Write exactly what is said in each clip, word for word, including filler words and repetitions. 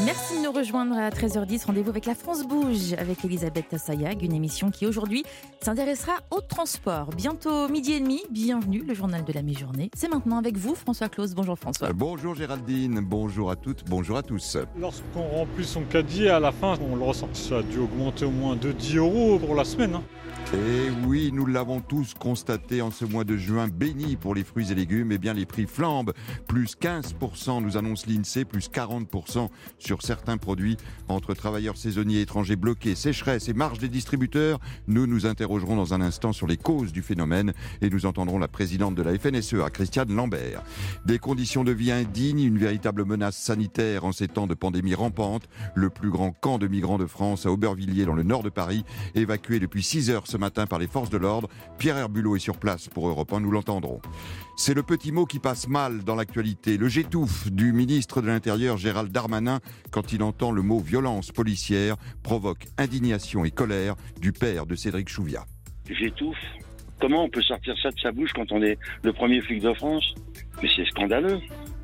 Merci de nous rejoindre à treize heures dix. Rendez-vous avec La France Bouge avec Elisabeth Sayag, une émission qui aujourd'hui s'intéressera au transport. Bientôt midi et demi, bienvenue, le journal de la mi-journée. C'est maintenant avec vous, François Claus. Bonjour François. Euh, bonjour Géraldine, bonjour à toutes, bonjour à tous. Lorsqu'on remplit son caddie, à la fin, on le ressent. Ça a dû augmenter au moins de dix euros pour la semaine. Hein. Et oui, nous l'avons tous constaté en ce mois de juin béni pour les fruits et légumes. Eh bien, les prix flambent. Plus quinze pour cent, nous annonce l'INSEE, plus quarante pour cent sur certains produits. Entre travailleurs saisonniers étrangers bloqués, sécheresse et marge des distributeurs, nous nous interrogerons dans un instant sur les causes du phénomène et nous entendrons la présidente de la F N S E A, Christiane Lambert. Des conditions de vie indignes, une véritable menace sanitaire en ces temps de pandémie rampante. Le plus grand camp de migrants de France à Aubervilliers, dans le nord de Paris, évacué depuis six heures ce matin par les forces de l'ordre. Pierre Herbulot est sur place pour Europe un, nous l'entendrons. C'est le petit mot qui passe mal dans l'actualité, le j'étouffe du ministre de l'Intérieur Gérald Darmanin quand il entend le mot violence policière provoque indignation et colère du père de Cédric Chouviat. J'étouffe. Comment on peut sortir ça de sa bouche quand on est le premier flic de France ? Mais c'est scandaleux.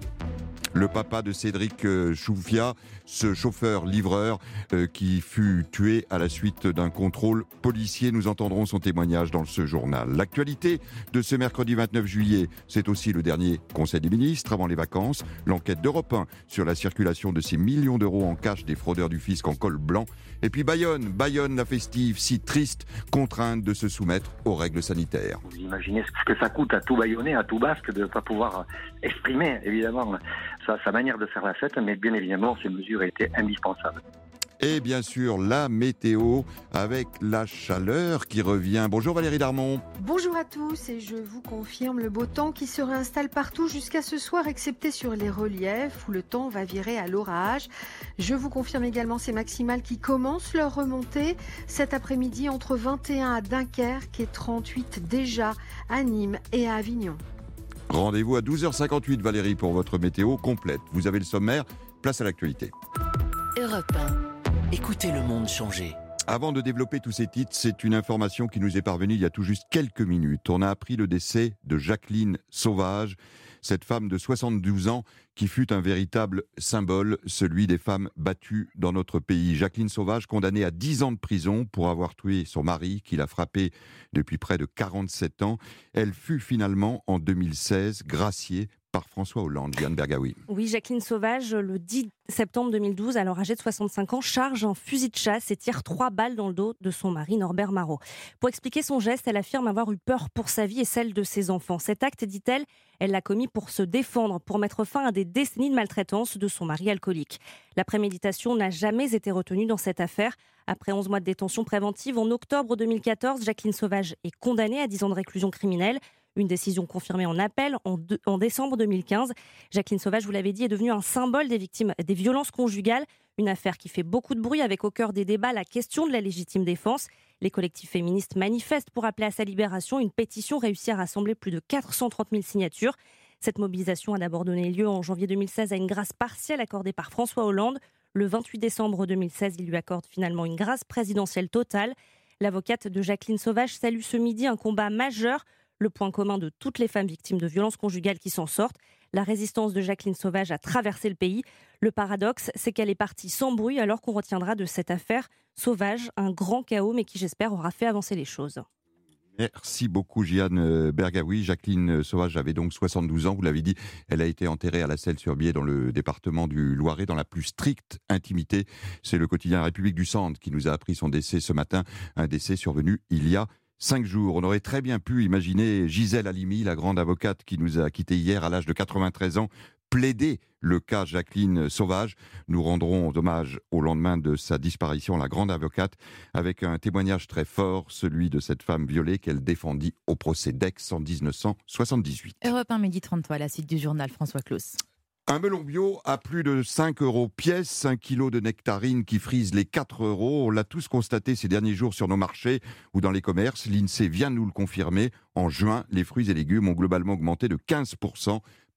Le papa de Cédric Chouviat, ce chauffeur-livreur euh, qui fut tué à la suite d'un contrôle policier. Nous entendrons son témoignage dans ce journal. L'actualité de ce mercredi vingt-neuf juillet, c'est aussi le dernier Conseil des ministres avant les vacances. L'enquête d'Europe un sur la circulation de ces millions d'euros en cash des fraudeurs du fisc en col blanc. Et puis Bayonne, Bayonne la festive, si triste, contrainte de se soumettre aux règles sanitaires. Vous imaginez ce que ça coûte à tout Bayonnais, à tout Basque, de ne pas pouvoir exprimer, évidemment, sa, sa manière de faire la fête, mais bien évidemment, ces mesures étaient indispensables. Et bien sûr, la météo avec la chaleur qui revient. Bonjour Valérie Darmon. Bonjour à tous et je vous confirme le beau temps qui se réinstalle partout jusqu'à ce soir, excepté sur les reliefs où le temps va virer à l'orage. Je vous confirme également ces maximales qui commencent leur remontée cet après-midi entre vingt et un à Dunkerque et trente-huit déjà à Nîmes et à Avignon. Rendez-vous à douze heures cinquante-huit Valérie pour votre météo complète. Vous avez le sommaire, place à l'actualité. Europe un. Écoutez le monde changer. Avant de développer tous ces titres, c'est une information qui nous est parvenue il y a tout juste quelques minutes. On a appris le décès de Jacqueline Sauvage, cette femme de soixante-douze ans qui fut un véritable symbole, celui des femmes battues dans notre pays. Jacqueline Sauvage, condamnée à dix ans de prison pour avoir tué son mari, qui l'a frappée depuis près de quarante-sept ans. Elle fut finalement, en deux mille seize, graciée par François Hollande. Diane Bergaoui. Oui, Jacqueline Sauvage, le dix septembre deux mille douze, alors âgée de soixante-cinq ans, charge un fusil de chasse et tire trois balles dans le dos de son mari Norbert Marot. Pour expliquer son geste, elle affirme avoir eu peur pour sa vie et celle de ses enfants. Cet acte, dit-elle, elle l'a commis pour se défendre, pour mettre fin à des décennies de maltraitance de son mari alcoolique. La préméditation n'a jamais été retenue dans cette affaire. Après onze mois de détention préventive, en octobre deux mille quatorze, Jacqueline Sauvage est condamnée à dix ans de réclusion criminelle. Une décision confirmée en appel en, de, en décembre deux mille quinze. Jacqueline Sauvage, vous l'avez dit, est devenue un symbole des victimes des violences conjugales. Une affaire qui fait beaucoup de bruit avec au cœur des débats la question de la légitime défense. Les collectifs féministes manifestent pour appeler à sa libération. Une pétition réussit à rassembler plus de quatre cent trente mille signatures. Cette mobilisation a d'abord donné lieu en janvier deux mille seize à une grâce partielle accordée par François Hollande. Le vingt-huit décembre deux mille seize, il lui accorde finalement une grâce présidentielle totale. L'avocate de Jacqueline Sauvage salue ce midi un combat majeur. Le point commun de toutes les femmes victimes de violences conjugales qui s'en sortent, la résistance de Jacqueline Sauvage a traversé le pays. Le paradoxe, c'est qu'elle est partie sans bruit alors qu'on retiendra de cette affaire Sauvage un grand chaos, mais qui j'espère aura fait avancer les choses. Merci beaucoup Jeanne Bergaoui. Jacqueline Sauvage avait donc soixante-douze ans, vous l'avez dit, elle a été enterrée à la Celle-sur-Biais dans le département du Loiret dans la plus stricte intimité. C'est le quotidien La République du Centre qui nous a appris son décès ce matin, un décès survenu il y a Cinq jours. On aurait très bien pu imaginer Gisèle Halimi, la grande avocate qui nous a quittés hier à l'âge de quatre-vingt-treize ans, plaider le cas Jacqueline Sauvage. Nous rendrons hommage au lendemain de sa disparition, la grande avocate, avec un témoignage très fort, celui de cette femme violée qu'elle défendit au procès d'Aix en dix-neuf cent soixante-dix-huit. Europe un, midi trente-trois, à la suite du journal François Claus. Un melon bio à plus de cinq euros pièce, un kilo de nectarine qui frise les quatre euros. On l'a tous constaté ces derniers jours sur nos marchés ou dans les commerces. L'INSEE vient de nous le confirmer. En juin, les fruits et légumes ont globalement augmenté de quinze pour cent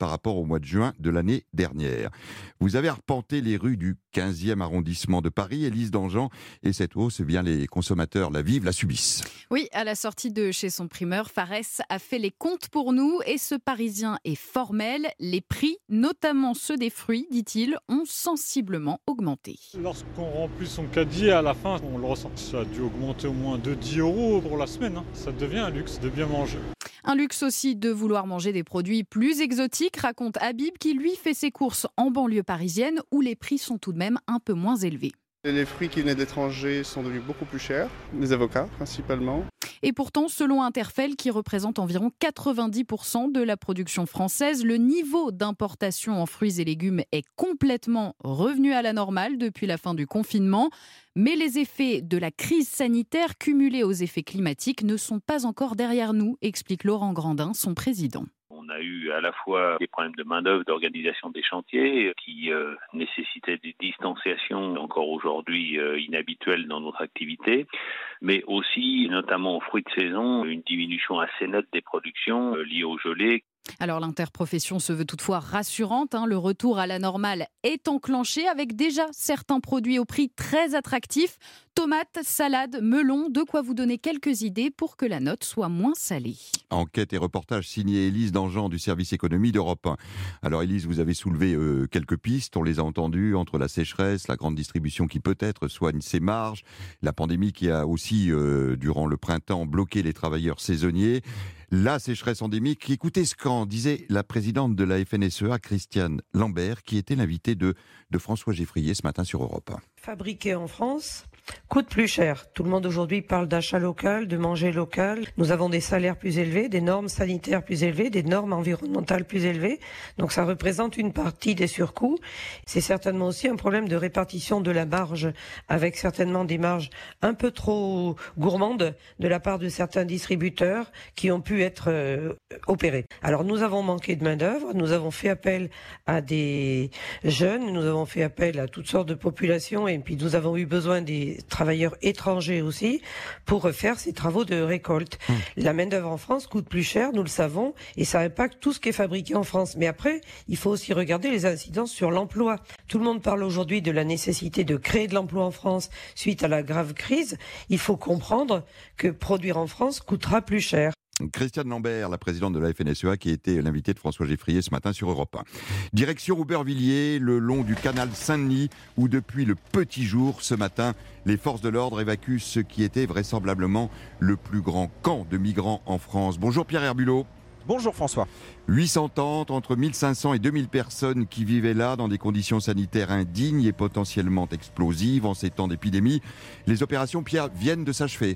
par rapport au mois de juin de l'année dernière. Vous avez arpenté les rues du quinzième arrondissement de Paris, Élise Dangean, et cette hausse, eh bien, les consommateurs la vivent, la subissent. Oui, à la sortie de chez son primeur, Farès a fait les comptes pour nous et ce Parisien est formel. Les prix, notamment ceux des fruits, dit-il, ont sensiblement augmenté. Lorsqu'on remplit son caddie, à la fin, on le ressent. Ça a dû augmenter au moins de dix euros pour la semaine. Hein. Ça devient un luxe de bien manger. Un luxe aussi de vouloir manger des produits plus exotiques, raconte Habib qui lui fait ses courses en banlieue parisienne où les prix sont tout de même un peu moins élevés. Les fruits qui venaient d'étrangers sont devenus beaucoup plus chers, les avocats principalement. Et pourtant, selon Interfel, qui représente environ quatre-vingt-dix pour cent de la production française, le niveau d'importation en fruits et légumes est complètement revenu à la normale depuis la fin du confinement. Mais les effets de la crise sanitaire cumulés aux effets climatiques ne sont pas encore derrière nous, explique Laurent Grandin, son président. On a eu à la fois des problèmes de main-d'œuvre, d'organisation des chantiers qui euh, nécessitaient des distanciations encore aujourd'hui euh, inhabituelles dans notre activité, mais aussi, notamment aux fruits de saison, une diminution assez nette des productions euh, liées aux gelées. Alors l'interprofession se veut toutefois rassurante, hein, le retour à la normale est enclenché avec déjà certains produits au prix très attractifs. Tomates, salades, melons, de quoi vous donner quelques idées pour que la note soit moins salée. Enquête et reportage signé Élise Dangean du service économie d'Europe un. Alors Élise, vous avez soulevé euh, quelques pistes, on les a entendues, entre la sécheresse, la grande distribution qui peut-être soigne ses marges, la pandémie qui a aussi, euh, durant le printemps, bloqué les travailleurs saisonniers, la sécheresse endémique. Écoutez ce qu'en disait la présidente de la F N S E A, Christiane Lambert, qui était l'invitée de, de François Geffrier ce matin sur Europe un. Fabriqué en France coûte plus cher. Tout le monde aujourd'hui parle d'achat local, de manger local. Nous avons des salaires plus élevés, des normes sanitaires plus élevées, des normes environnementales plus élevées. Donc ça représente une partie des surcoûts. C'est certainement aussi un problème de répartition de la marge, avec certainement des marges un peu trop gourmandes de la part de certains distributeurs qui ont pu être euh, opérés. Alors nous avons manqué de main-d'œuvre, nous avons fait appel à des jeunes, nous avons fait appel à toutes sortes de populations et puis nous avons eu besoin des travailleurs étrangers aussi pour faire ces travaux de récolte. Mmh. La main-d'œuvre en France coûte plus cher, nous le savons, et ça impacte tout ce qui est fabriqué en France. Mais après, il faut aussi regarder les incidences sur l'emploi. Tout le monde parle aujourd'hui de la nécessité de créer de l'emploi en France suite à la grave crise. Il faut comprendre que produire en France coûtera plus cher. Christiane Lambert, la présidente de la F N S E A, qui était l'invitée de François Geffrier ce matin sur Europe un. Direction Aubervilliers, le long du canal Saint-Denis, où depuis le petit jour, ce matin, les forces de l'ordre évacuent ce qui était vraisemblablement le plus grand camp de migrants en France. Bonjour Pierre Herbulot. Bonjour François. huit cents tentes, entre mille cinq cents et deux mille personnes qui vivaient là dans des conditions sanitaires indignes et potentiellement explosives en ces temps d'épidémie. Les opérations, Pierre, viennent de s'achever.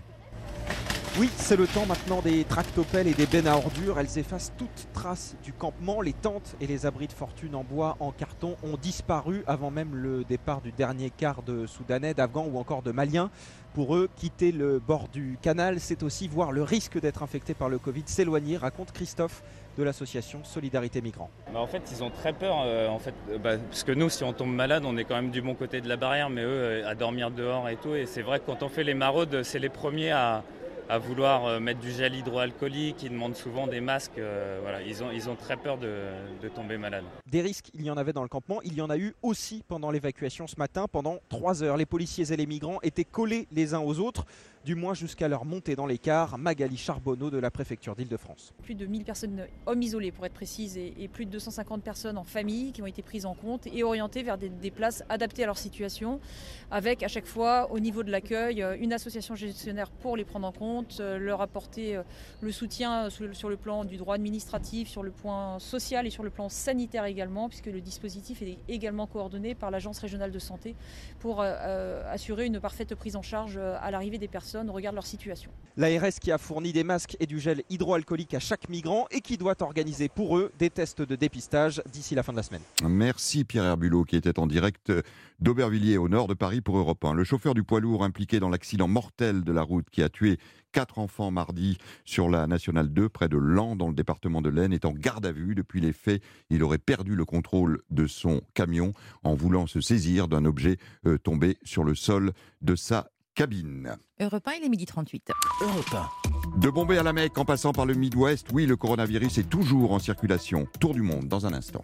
Oui, c'est le temps maintenant des tractopelles et des bennes à ordures. Elles effacent toute trace du campement. Les tentes et les abris de fortune en bois, en carton ont disparu avant même le départ du dernier quart de Soudanais, d'Afghans ou encore de Maliens. Pour eux, quitter le bord du canal, c'est aussi voir le risque d'être infecté par le Covid s'éloigner, raconte Christophe de l'association Solidarité Migrants. Bah en fait, ils ont très peur, euh, en fait, bah, parce que nous, si on tombe malade, on est quand même du bon côté de la barrière, mais eux, euh, à dormir dehors et tout. Et c'est vrai que quand on fait les maraudes, c'est les premiers à... à vouloir mettre du gel hydroalcoolique, ils demandent souvent des masques, euh, voilà, ils ont, ils ont très peur de, de tomber malade. Des risques, il y en avait dans le campement, il y en a eu aussi pendant l'évacuation ce matin, pendant trois heures. Les policiers et les migrants étaient collés les uns aux autres, du moins jusqu'à leur montée dans les cars. Magali Charbonneau de la préfecture d'Île-de-France. Plus de mille personnes, hommes isolés pour être précise, et, et plus de deux cent cinquante personnes en famille qui ont été prises en compte et orientées vers des, des places adaptées à leur situation, avec à chaque fois au niveau de l'accueil une association gestionnaire pour les prendre en compte, leur apporter le soutien sur le plan du droit administratif, sur le plan social et sur le plan sanitaire également, puisque le dispositif est également coordonné par l'Agence régionale de santé pour euh, assurer une parfaite prise en charge à l'arrivée des personnes au regard de leur situation. L'A R S qui a fourni des masques et du gel hydroalcoolique à chaque migrant et qui doit organiser pour eux des tests de dépistage d'ici la fin de la semaine. Merci Pierre Herbulot qui était en direct d'Aubervilliers au nord de Paris pour Europe un. Le chauffeur du poids lourd impliqué dans l'accident mortel de la route qui a tué quatre enfants mardi sur la Nationale deux près de Laon dans le département de l'Aisne est en garde à vue. Depuis les faits, il aurait perdu le contrôle de son camion en voulant se saisir d'un objet euh, tombé sur le sol de sa cabine. Europe un, il est midi trente-huit. Europe un. De Bombay à la Mecque, en passant par le Midwest, oui, le coronavirus est toujours en circulation. Tour du monde dans un instant.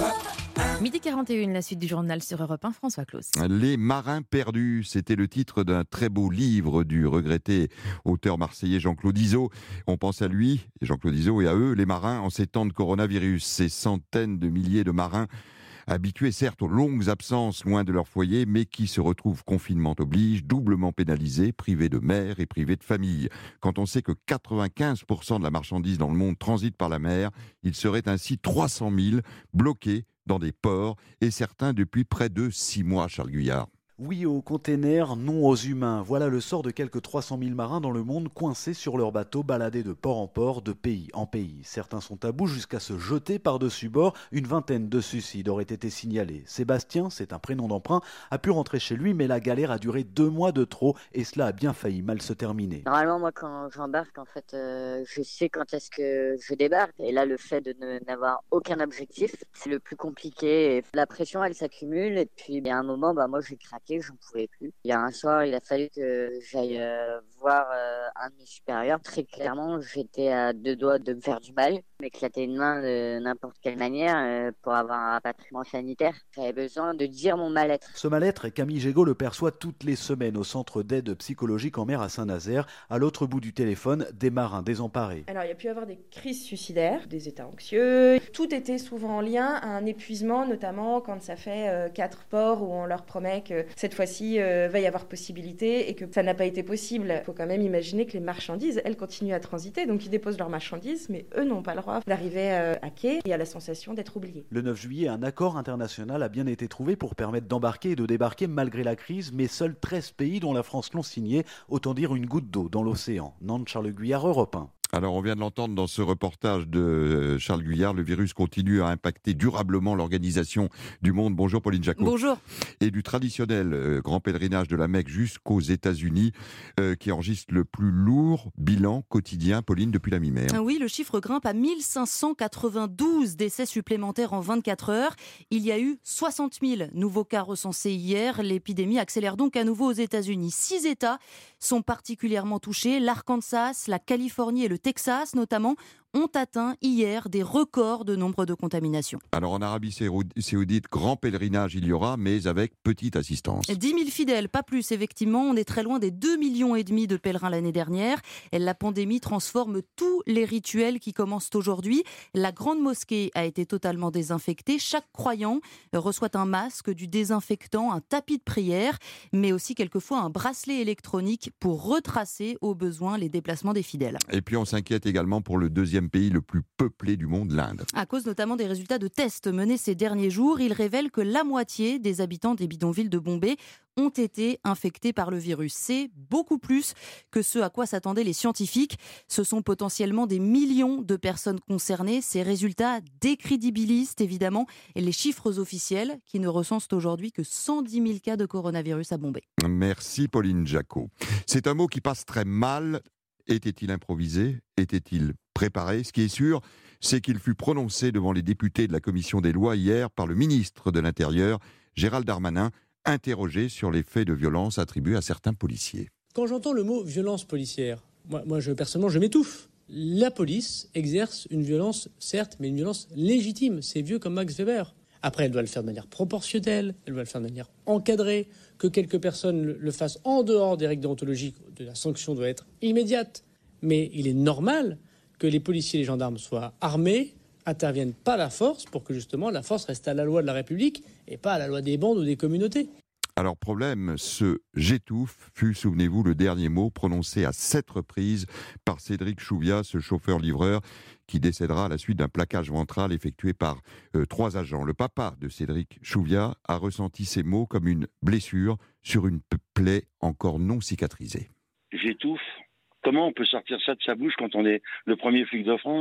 midi quarante et une, la suite du journal sur Europe un, François Claus. Les marins perdus, c'était le titre d'un très beau livre du regretté auteur marseillais Jean-Claude Izzo. On pense à lui, Jean-Claude Izzo, et à eux, les marins, en ces temps de coronavirus. Ces centaines de milliers de marins habitués certes aux longues absences loin de leur foyer, mais qui se retrouvent confinement oblige, doublement pénalisés, privés de mer et privés de famille. Quand on sait que quatre-vingt-quinze pour cent de la marchandise dans le monde transite par la mer, il serait ainsi trois cent mille bloqués dans des ports, et certains depuis près de six mois, Charles Guyard. Oui aux containers, non aux humains. Voilà le sort de quelques trois cent mille marins dans le monde coincés sur leurs bateaux, baladés de port en port, de pays en pays. Certains sont à bout jusqu'à se jeter par-dessus bord. Une vingtaine de suicides auraient été signalés. Sébastien, c'est un prénom d'emprunt, a pu rentrer chez lui, mais la galère a duré deux mois de trop et cela a bien failli mal se terminer. Normalement, moi, quand j'embarque, en fait, euh, je sais quand est-ce que je débarque. Et là, le fait de ne, n'avoir aucun objectif, c'est le plus compliqué. Et la pression, elle s'accumule. Et puis, il y a un moment, bah, moi, j'ai craqué. J'en pouvais plus. Il y a un soir, il a fallu que j'aille euh, voir euh, un de mes supérieurs. Très clairement, j'étais à deux doigts de me faire du mal, m'éclater une main de n'importe quelle manière euh, pour avoir un rapatriement sanitaire. J'avais besoin de dire mon mal-être. Ce mal-être, Camille Gégaud le perçoit toutes les semaines au centre d'aide psychologique en mer à Saint-Nazaire. À l'autre bout du téléphone, des marins désemparés. Alors, il y a pu y avoir des crises suicidaires, des états anxieux. Tout était souvent en lien à un épuisement, notamment quand ça fait euh, quatre ports où on leur promet que cette fois-ci, euh, va y avoir possibilité et que ça n'a pas été possible. Il faut quand même imaginer que les marchandises, elles continuent à transiter, donc ils déposent leurs marchandises, mais eux n'ont pas le droit d'arriver euh, à quai et à la sensation d'être oubliés. Le neuf juillet, un accord international a bien été trouvé pour permettre d'embarquer et de débarquer malgré la crise, mais seuls treize pays dont la France l'ont signé, autant dire une goutte d'eau dans l'océan. Nantes, Charles Guyard, Europe un. Alors, on vient de l'entendre dans ce reportage de Charles Guyard, le virus continue à impacter durablement l'organisation du monde. Bonjour Pauline Jacot. Bonjour. Et du traditionnel euh, grand pèlerinage de la Mecque jusqu'aux États-Unis, euh, qui enregistre le plus lourd bilan quotidien, Pauline, depuis la mi-mai. Ah oui, le chiffre grimpe à mille cinq cent quatre-vingt-douze décès supplémentaires en vingt-quatre heures. Il y a eu soixante mille nouveaux cas recensés hier. L'épidémie accélère donc à nouveau aux États-Unis. Six États sont particulièrement touchés. L'Arkansas, la Californie et le Texas notamment ont atteint hier des records de nombre de contaminations. Alors en Arabie Saoudite, grand pèlerinage il y aura, mais avec petite assistance. dix mille fidèles, pas plus effectivement. On est très loin des deux millions et demi de pèlerins l'année dernière. Et la pandémie transforme tous les rituels qui commencent aujourd'hui. La grande mosquée a été totalement désinfectée. Chaque croyant reçoit un masque, du désinfectant, un tapis de prière, mais aussi quelquefois un bracelet électronique pour retracer au besoin les déplacements des fidèles. Et puis on s'inquiète également pour le deuxième pays le plus peuplé du monde, l'Inde. À cause notamment des résultats de tests menés ces derniers jours, ils révèlent que la moitié des habitants des bidonvilles de Bombay ont été infectés par le virus. C'est beaucoup plus que ce à quoi s'attendaient les scientifiques. Ce sont potentiellement des millions de personnes concernées. Ces résultats décrédibilisent évidemment les chiffres officiels qui ne recensent aujourd'hui que cent dix mille cas de coronavirus à Bombay. Merci Pauline Jacot. C'est un mot qui passe très mal. Était-il improvisé ? Était-il préparé ? Ce qui est sûr, c'est qu'il fut prononcé devant les députés de la commission des lois hier par le ministre de l'Intérieur, Gérald Darmanin, interrogé sur les faits de violence attribués à certains policiers. Quand j'entends le mot violence policière, moi, moi je, personnellement, je m'étouffe. La police exerce une violence, certes, mais une violence légitime. C'est vieux comme Max Weber. Après, elle doit le faire de manière proportionnelle, elle doit le faire de manière encadrée, que quelques personnes le, le fassent en dehors des règles déontologiques, de la sanction doit être immédiate. Mais il est normal que les policiers et les gendarmes soient armés, interviennent pas la force pour que justement la force reste à la loi de la République et pas à la loi des bandes ou des communautés. Alors problème, ce « j'étouffe » fut, souvenez-vous, le dernier mot prononcé à sept reprises par Cédric Chouviat, ce chauffeur-livreur qui décédera à la suite d'un plaquage ventral effectué par euh, trois agents. Le papa de Cédric Chouviat a ressenti ces mots comme une blessure sur une plaie encore non cicatrisée. J'étouffe. Comment on peut sortir ça de sa bouche quand on est le premier flic de France ?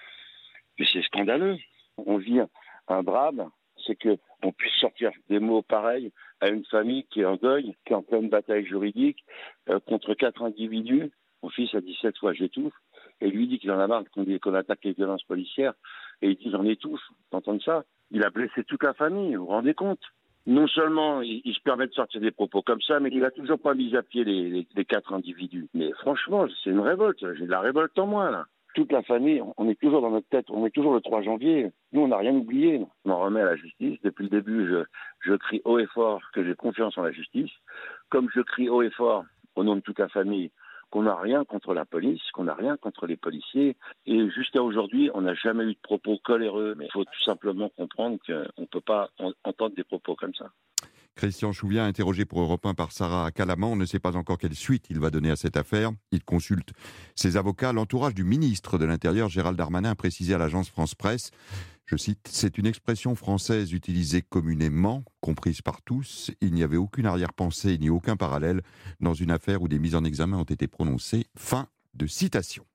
Mais c'est scandaleux. On vit un drame, c'est qu'on puisse sortir des mots pareils à une famille qui est en deuil, qui est en pleine bataille juridique, euh, contre quatre individus. Mon fils a dit sept fois j'étouffe, et lui dit qu'il en a marre qu'on, qu'on attaque les violences policières, et il dit j'en étouffe. T'entends ça ? Il a blessé toute la famille, vous vous rendez compte ? non seulement il, il se permet de sortir des propos comme ça, mais il a toujours pas mis à pied les, les, les quatre individus. Mais franchement, c'est une révolte. J'ai de la révolte en moi, là. Toute la famille, on est toujours dans notre tête, on est toujours le trois janvier. Nous, on n'a rien oublié. On en remet à la justice. Depuis le début, je, je crie haut et fort que j'ai confiance en la justice. Comme je crie haut et fort, au nom de toute la famille, qu'on n'a rien contre la police, qu'on n'a rien contre les policiers. Et jusqu'à aujourd'hui, on n'a jamais eu de propos coléreux. Mais il faut tout simplement comprendre qu'on ne peut pas entendre des propos comme ça. Christian Chouviat, interrogé pour Europe un par Sarah Calaman, on ne sait pas encore quelle suite il va donner à cette affaire. Il consulte ses avocats. L'entourage du ministre de l'Intérieur, Gérald Darmanin, a précisé à l'agence France-Presse, je cite, « C'est une expression française utilisée communément, comprise par tous. Il n'y avait aucune arrière-pensée ni aucun parallèle dans une affaire où des mises en examen ont été prononcées. » Fin de citation.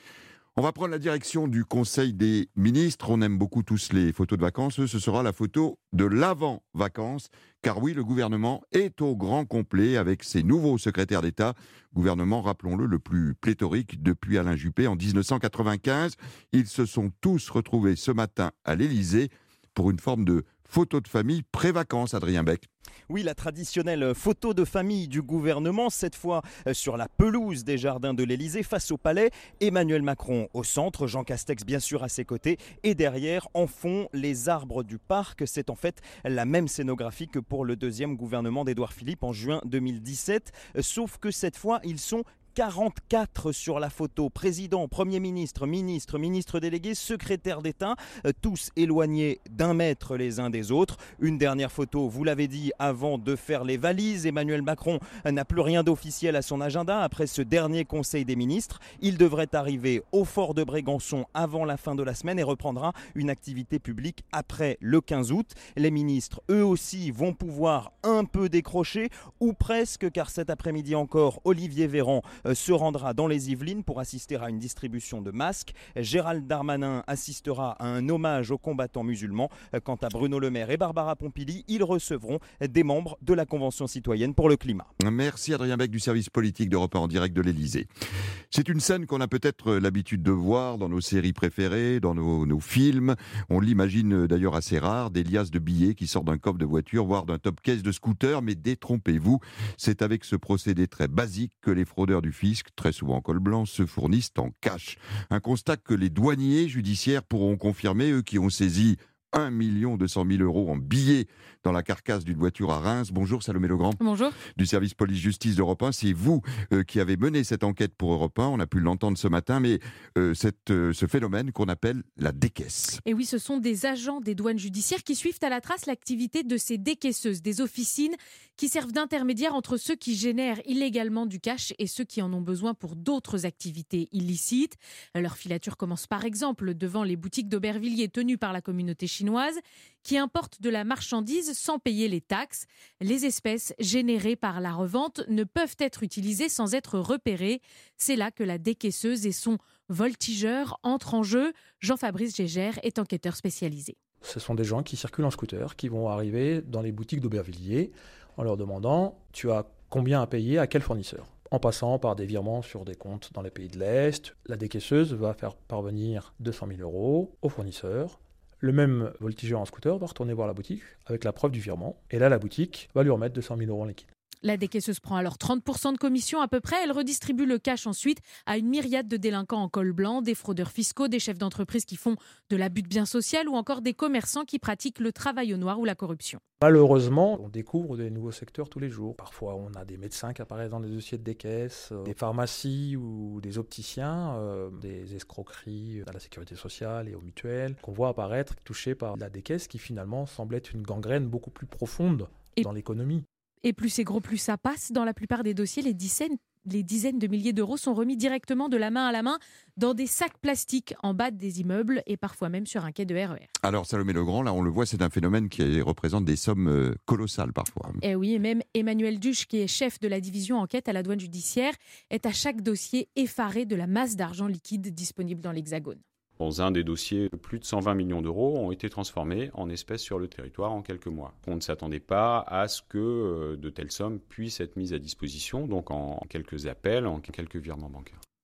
On va prendre la direction du Conseil des ministres. On aime beaucoup tous les photos de vacances. Ce sera la photo de l'avant-vacances. Car oui, le gouvernement est au grand complet avec ses nouveaux secrétaires d'État. Gouvernement, rappelons-le, le plus pléthorique depuis Alain Juppé en dix-neuf cent quatre-vingt-quinze. Ils se sont tous retrouvés ce matin à l'Élysée pour une forme de photo de famille pré-vacances, Adrien Beck. Oui, la traditionnelle photo de famille du gouvernement, cette fois sur la pelouse des jardins de l'Élysée face au palais. Emmanuel Macron au centre, Jean Castex bien sûr à ses côtés. Et derrière, en fond, les arbres du parc. C'est en fait la même scénographie que pour le deuxième gouvernement d'Édouard Philippe en juin deux mille dix-sept. Sauf que cette fois, ils sont quarante-quatre sur la photo. Président, Premier ministre, ministre, ministre délégué, secrétaire d'État, euh, tous éloignés d'un mètre les uns des autres. Une dernière photo, vous l'avez dit, avant de faire les valises. Emmanuel Macron n'a plus rien d'officiel à son agenda après ce dernier Conseil des ministres. Il devrait arriver au fort de Brégançon avant la fin de la semaine et reprendra une activité publique après le quinze août. Les ministres, eux aussi, vont pouvoir un peu décrocher, ou presque, car cet après-midi encore, Olivier Véran se rendra dans les Yvelines pour assister à une distribution de masques. Gérald Darmanin assistera à un hommage aux combattants musulmans. Quant à Bruno Le Maire et Barbara Pompili, ils recevront des membres de la Convention citoyenne pour le climat. Merci Adrien Beck du service politique d'Europe un en direct de l'Élysée. C'est une scène qu'on a peut-être l'habitude de voir dans nos séries préférées, dans nos, nos films. On l'imagine d'ailleurs assez rare, des liasses de billets qui sortent d'un coffre de voiture, voire d'un top case de scooter. Mais détrompez-vous, c'est avec ce procédé très basique que les fraudeurs du fisc, très souvent en col blanc, se fournissent en cash. Un constat que les douaniers judiciaires pourront confirmer, eux qui ont saisi un million deux cent mille euros en billets dans la carcasse d'une voiture à Reims. Bonjour Salomé Legrand. Bonjour. Du service police-justice d'Europe un. C'est vous euh, qui avez mené cette enquête pour Europe un. On a pu l'entendre ce matin, mais euh, cette, euh, ce phénomène qu'on appelle la décaisse. Et oui, ce sont des agents des douanes judiciaires qui suivent à la trace l'activité de ces décaisseuses, des officines qui servent d'intermédiaires entre ceux qui génèrent illégalement du cash et ceux qui en ont besoin pour d'autres activités illicites. Leur filature commence par exemple devant les boutiques d'Aubervilliers tenues par la communauté chinoise qui importent de la marchandise sans payer les taxes. Les espèces générées par la revente ne peuvent être utilisées sans être repérées. C'est là que la décaisseuse et son voltigeur entrent en jeu. Jean-Fabrice Gégère est enquêteur spécialisé. Ce sont des gens qui circulent en scooter, qui vont arriver dans les boutiques d'Aubervilliers en leur demandant « tu as combien à payer à quel fournisseur ?» En passant par des virements sur des comptes dans les pays de l'Est, la décaisseuse va faire parvenir deux cent mille euros au fournisseur. Le même voltigeur en scooter va retourner voir la boutique avec la preuve du virement. Et là, la boutique va lui remettre deux cent mille euros en liquide. La décaisseuse prend alors trente pour cent de commission à peu près. Elle redistribue le cash ensuite à une myriade de délinquants en col blanc, des fraudeurs fiscaux, des chefs d'entreprise qui font de l'abus de biens social ou encore des commerçants qui pratiquent le travail au noir ou la corruption. Malheureusement, on découvre des nouveaux secteurs tous les jours. Parfois, on a des médecins qui apparaissent dans les dossiers de décaisse, des pharmacies ou des opticiens, euh, des escroqueries à la sécurité sociale et aux mutuelles, qu'on voit apparaître touchés par la décaisse qui finalement semble être une gangrène beaucoup plus profonde et dans l'économie. Et plus c'est gros, plus ça passe. Dans la plupart des dossiers, les dizaines, les dizaines de milliers d'euros sont remis directement de la main à la main dans des sacs plastiques en bas des immeubles et parfois même sur un quai de R E R. Alors Salomé Legrand, là on le voit, c'est un phénomène qui représente des sommes colossales parfois. Et oui, et même Emmanuel Duche, qui est chef de la division enquête à la douane judiciaire, est à chaque dossier effaré de la masse d'argent liquide disponible dans l'Hexagone. Dans un des dossiers, plus de cent vingt millions d'euros ont été transformés en espèces sur le territoire en quelques mois. On ne s'attendait pas à ce que de telles sommes puissent être mises à disposition, donc en quelques appels, en quelques virements bancaires.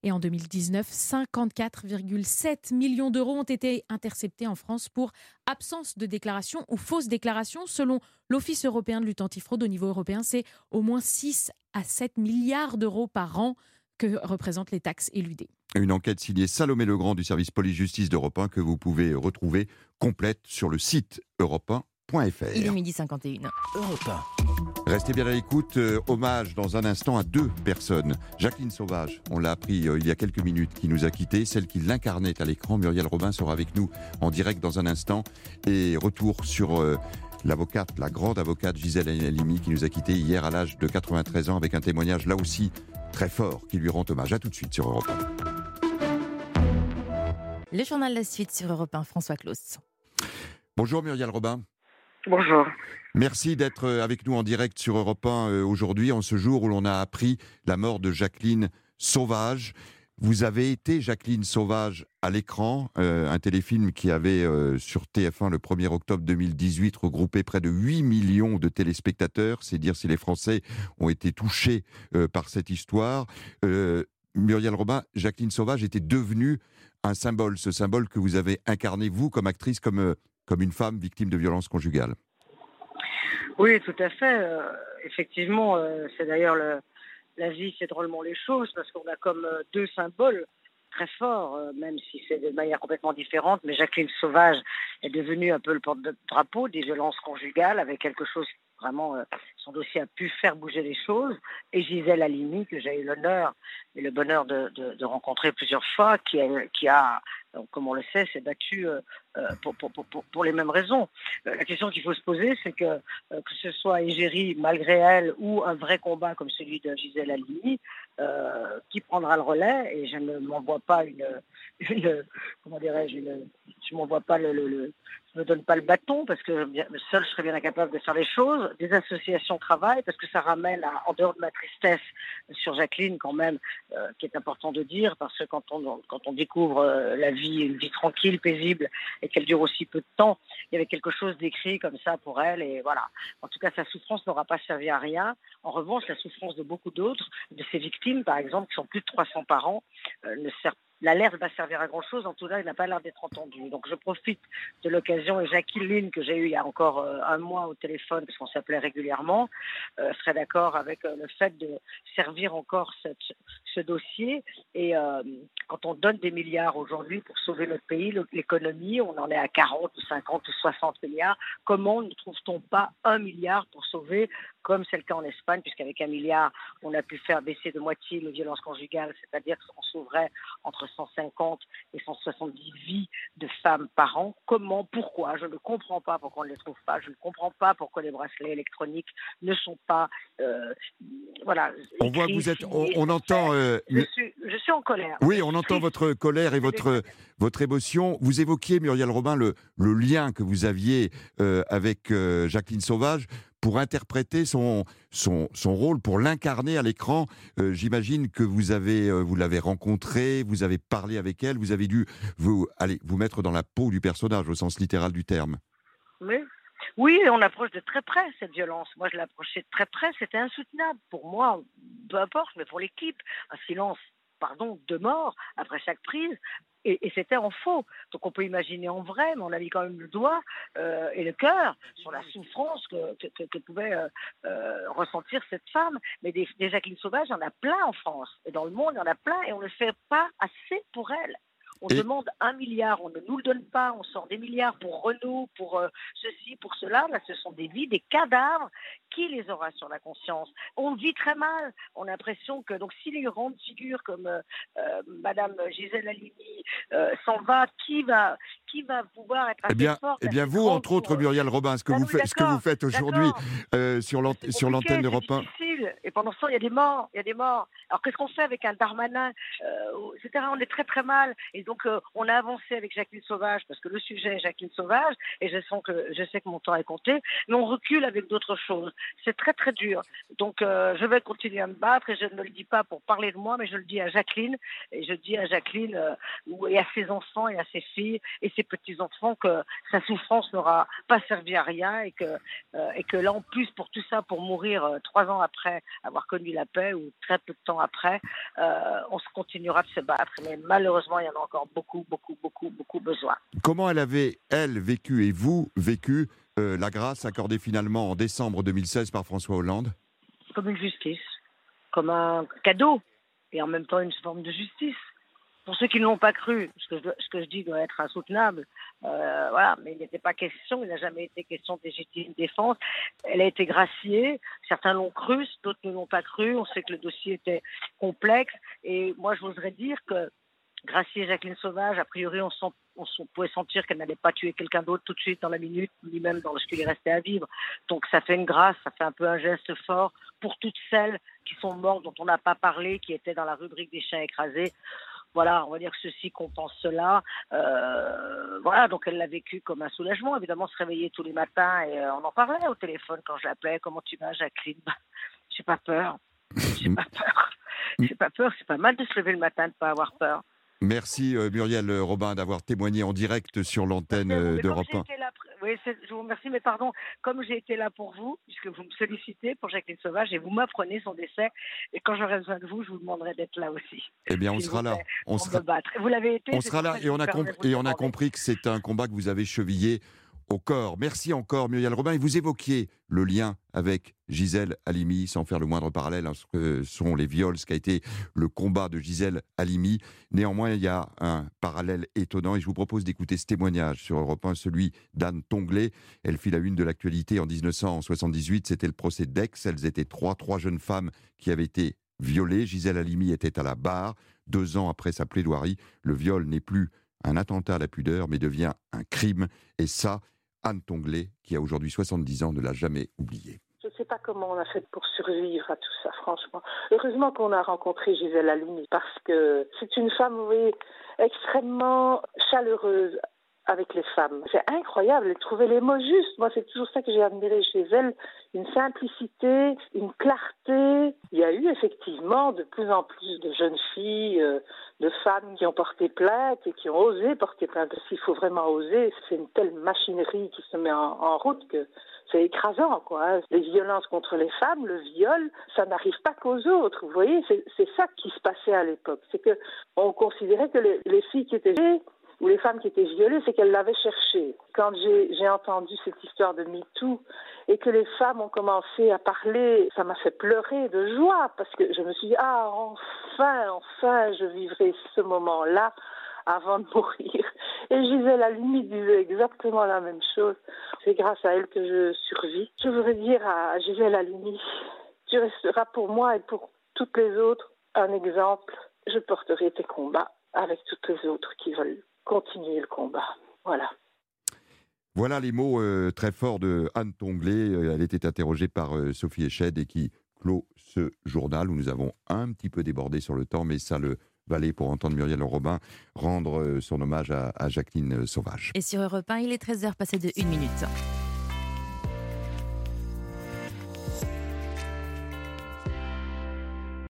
Et en deux mille dix-neuf, cinquante-quatre virgule sept millions d'euros ont été interceptés en France pour absence de déclaration ou fausse déclaration. Selon l'Office européen de lutte antifraude au niveau européen, c'est au moins six à sept milliards d'euros par an que représentent les taxes éludées. Une enquête signée Salomé Legrand du service police-justice d'Europe un que vous pouvez retrouver complète sur le site europe un point f r. Il est midi cinquante et une. Europe un. Restez bien à l'écoute. Euh, hommage dans un instant à deux personnes. Jacqueline Sauvage, on l'a appris euh, il y a quelques minutes, qui nous a quittés. Celle qui l'incarnait à l'écran, Muriel Robin, sera avec nous en direct dans un instant. Et retour sur euh, l'avocate, la grande avocate Gisèle Halimi, qui nous a quittés hier à l'âge de quatre-vingt-treize ans, avec un témoignage là aussi très fort qui lui rend hommage. À tout de suite sur Europe un. Le journal La Suite sur Europe un, François Claus. Bonjour Muriel Robin. Bonjour. Merci d'être avec nous en direct sur Europe un aujourd'hui, en ce jour où l'on a appris la mort de Jacqueline Sauvage. Vous avez été Jacqueline Sauvage à l'écran, euh, un téléfilm qui avait euh, sur T F un le premier octobre deux mille dix-huit regroupé près de huit millions de téléspectateurs. C'est dire si les Français ont été touchés euh, par cette histoire. Euh, Muriel Robin, Jacqueline Sauvage était devenue un symbole, ce symbole que vous avez incarné, vous, comme actrice, comme, euh, comme une femme victime de violences conjugales. Oui, tout à fait. Euh, effectivement, euh, c'est d'ailleurs le, la vie, c'est drôlement les choses, parce qu'on a comme euh, deux symboles très forts, euh, même si c'est de manière complètement différente. Mais Jacqueline Sauvage est devenue un peu le porte-drapeau des violences conjugales, avec quelque chose vraiment, euh, son dossier a pu faire bouger les choses. Et Gisèle Halimi, que j'ai eu l'honneur et le bonheur de, de, de rencontrer plusieurs fois, qui a, qui a donc, comme on le sait, s'est battue euh, pour, pour, pour, pour les mêmes raisons. Euh, la question qu'il faut se poser, c'est que euh, que ce soit égérie malgré elle ou un vrai combat comme celui de Gisèle Halimi, euh, qui prendra le relais. Et je ne m'en vois pas une, une comment dirais-je, une, je m'en vois pas le, le, le je me donne pas le bâton parce que bien, seul je serais bien incapable de faire les choses. Des associations travaillent parce que ça ramène à, en dehors de ma tristesse sur Jacqueline quand même, euh, qui est important de dire, parce que quand on quand on découvre euh, la vie, une vie tranquille, paisible, et qu'elle dure aussi peu de temps, il y avait quelque chose d'écrit comme ça pour elle, et voilà. En tout cas, sa souffrance n'aura pas servi à rien. En revanche, la souffrance de beaucoup d'autres, de ses victimes par exemple, qui sont plus de trois cents par an, euh, ne sert l'alerte va servir à grand chose, en tout cas, il n'a pas l'air d'être entendu. Donc je profite de l'occasion, et Jacqueline, que j'ai eu il y a encore euh, un mois au téléphone, parce qu'on s'appelait régulièrement, euh, serait d'accord avec euh, le fait de servir encore cette, ce dossier. Et euh, quand on donne des milliards aujourd'hui pour sauver notre pays, l'économie, on en est à quarante ou cinquante ou soixante milliards, comment ne trouve-t-on pas un milliard pour sauver, comme c'est le cas en Espagne, puisqu'avec un milliard, on a pu faire baisser de moitié les violences conjugales, c'est-à-dire qu'on sauverait entre cent cinquante et cent soixante-dix vies de femmes par an. Comment, pourquoi? Je ne comprends pas pourquoi on ne les trouve pas. Je ne comprends pas pourquoi les bracelets électroniques ne sont pas... Euh, voilà. On voit que vous êtes... On, on entend... Euh, je, suis, je suis en colère. Oui, on entend votre colère et votre, votre émotion. Vous évoquiez, Muriel Robin, le, le lien que vous aviez euh, avec euh, Jacqueline Sauvage pour interpréter son, son, son rôle, pour l'incarner à l'écran. Euh, j'imagine que vous avez, euh, vous l'avez rencontrée, vous avez parlé avec elle, vous avez dû vous, allez, vous mettre dans la peau du personnage, au sens littéral du terme. Oui. Oui, on approche de très près cette violence. Moi, je l'approchais de très près, c'était insoutenable. Pour moi, peu importe, mais pour l'équipe, un silence, pardon, de mort après chaque prise. Et, et c'était en faux. Donc on peut imaginer en vrai, mais on a mis quand même le doigt euh, et le cœur sur la souffrance que, que, que, que pouvait euh, euh, ressentir cette femme. Mais des, des Jacqueline Sauvage, il y en a plein en France. Et dans le monde, il y en a plein et on ne fait pas assez pour elle. On et... demande un milliard, on ne nous le donne pas, on sort des milliards pour Renault, pour euh, ceci, pour cela. Là, ce sont des vies, des cadavres. Qui les aura sur la conscience? On vit très mal. On a l'impression que, donc, si les grandes figures comme euh, euh, Madame Gisèle Halimi euh, s'en va, qui va, qui va pouvoir être assez eh bien, forte? Eh bien, vous, entre autres, pour... Muriel Robin, ce que, ah, vous, oui, fait, ce que vous faites aujourd'hui euh, sur l'antenne d'Europe un. Et pendant ce temps, il y a des morts, il y a des morts. Alors, qu'est-ce qu'on fait avec un Darmanin, euh, et cetera. On est très, très mal. Et donc, euh, on a avancé avec Jacqueline Sauvage, parce que le sujet est Jacqueline Sauvage, et je sens que, je sais que mon temps est compté, mais on recule avec d'autres choses. C'est très, très dur. Donc, euh, je vais continuer à me battre, et je ne le dis pas pour parler de moi, mais je le dis à Jacqueline, et je dis à Jacqueline, euh, et à ses enfants, et à ses filles, et ses petits-enfants, que sa souffrance n'aura pas servi à rien, et que, euh, et que là, en plus, pour tout ça, pour mourir euh, trois ans après avoir connu la paix ou très peu de temps après, euh, on se continuera de se battre. Mais malheureusement, il y en a encore beaucoup, beaucoup, beaucoup, beaucoup besoin. Comment elle avait, elle, vécu et vous, vécu euh, la grâce accordée finalement en décembre deux mille seize par François Hollande ? Comme une justice, comme un cadeau, et en même temps une forme de justice. Pour ceux qui ne l'ont pas cru, ce que je, ce que je dis doit être insoutenable, euh, voilà, mais il n'était pas question, il n'a jamais été question de légitime défense. Elle a été graciée, certains l'ont cru, d'autres ne l'ont pas cru, on sait que le dossier était complexe, et moi je voudrais dire que gracier Jacqueline Sauvage, a priori on, sent, on, on pouvait sentir qu'elle n'allait pas tuer quelqu'un d'autre tout de suite dans la minute, ni même dans ce qu'il est resté à vivre. Donc ça fait une grâce, ça fait un peu un geste fort pour toutes celles qui sont mortes, dont on n'a pas parlé, qui étaient dans la rubrique des chiens écrasés. Voilà, on va dire que ceci compense cela. Euh, voilà, donc elle l'a vécu comme un soulagement. Évidemment, se réveiller tous les matins et euh, on en parlait au téléphone quand je l'appelais. Comment tu vas, Jacqueline ? J'ai pas peur. J'ai pas peur. J'ai pas peur. C'est pas mal de se lever le matin, de pas avoir peur. Merci euh, Muriel Robin d'avoir témoigné en direct sur l'antenne euh, d'Europe un. Oui, je vous remercie, mais pardon, comme j'ai été là pour vous, puisque vous me sollicitez pour Jacqueline Sauvage et vous m'apprenez son décès, et quand j'aurai besoin de vous, je vous demanderai d'être là aussi. Eh bien, on sera là. On sera, vous l'avez été. On sera là et on a, comp- et on a compris que c'est un combat que vous avez chevillé au corps. Merci encore Muriel Robin. Et vous évoquiez le lien avec Gisèle Halimi, sans faire le moindre parallèle à ce que sont les viols, ce qu'a été le combat de Gisèle Halimi. Néanmoins, il y a un parallèle étonnant et je vous propose d'écouter ce témoignage sur Europe un, celui d'Anne Tonglet. Elle fit la une de l'actualité en dix-neuf cent soixante-dix-huit. C'était le procès d'Aix. Elles étaient trois, trois jeunes femmes qui avaient été violées. Gisèle Halimi était à la barre. Deux ans après sa plaidoirie, le viol n'est plus un attentat à la pudeur, mais devient un crime. Et ça, Anne Tonglet, qui a aujourd'hui soixante-dix ans, ne l'a jamais oublié. Je ne sais pas comment on a fait pour survivre à tout ça, franchement. Heureusement qu'on a rencontré Gisèle Halimi, parce que c'est une femme, vous voyez, extrêmement chaleureuse avec les femmes. C'est incroyable, elle trouvait les mots justes. Moi, c'est toujours ça que j'ai admiré chez elle, une simplicité, une clarté. Il y a eu effectivement de plus en plus de jeunes filles, euh, de femmes qui ont porté plainte et qui ont osé porter plainte. Parce qu'il faut vraiment oser, c'est une telle machinerie qui se met en, en route que c'est écrasant, quoi. Les violences contre les femmes, le viol, ça n'arrive pas qu'aux autres. Vous voyez, c'est, c'est ça qui se passait à l'époque. C'est que on considérait que les, les filles qui étaient ou les femmes qui étaient violées, c'est qu'elles l'avaient cherché. Quand j'ai, j'ai entendu cette histoire de MeToo et que les femmes ont commencé à parler, ça m'a fait pleurer de joie parce que je me suis dit, ah, enfin, enfin, je vivrai ce moment-là avant de mourir. Et Gisèle Halimi disait exactement la même chose. C'est grâce à elle que je survis. Je voudrais dire à Gisèle Halimi, tu resteras pour moi et pour toutes les autres un exemple. Je porterai tes combats avec toutes les autres qui veulent continuer le combat. Voilà. Voilà les mots euh, très forts de Anne Tonglet. Euh, elle était interrogée par euh, Sophie Eched et qui clôt ce journal où nous avons un petit peu débordé sur le temps, mais ça le valait pour entendre Muriel Robin rendre euh, son hommage à, à Jacqueline Sauvage. Et sur Europe un, il est treize heures passées de une minute.